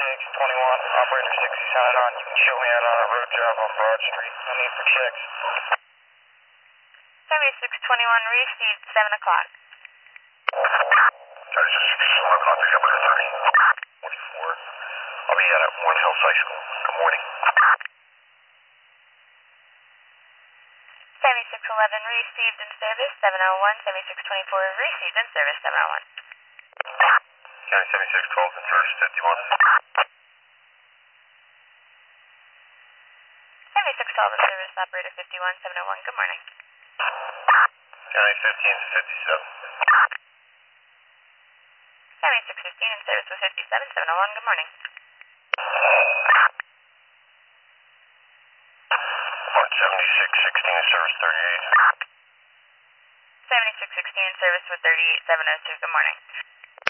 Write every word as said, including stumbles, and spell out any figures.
seventy-six twenty-one, operator sixty sign on. You can show me out on a road job on Broad Street. No need for checks. seventy-six twenty-one, received, seven o'clock. seventy-six eleven, I'll pick up at thirty. twenty-four. I'll be out at One Hills High School. Good morning. seventy-six eleven, received in service, seven oh one. seventy-six twenty-four, received in service, seven oh one. County seventy-six twelve, in service fifty-one. seventy-six twelve in service, operator fifty-one, seven oh one, good morning. County fifteen to fifty-seven. seventy-six fifteen in service with fifty-seven, seven oh one, good morning. One seventy-six sixteen, in service thirty-eight. seventy-six sixteen in service with thirty-eight, seven oh two, good morning.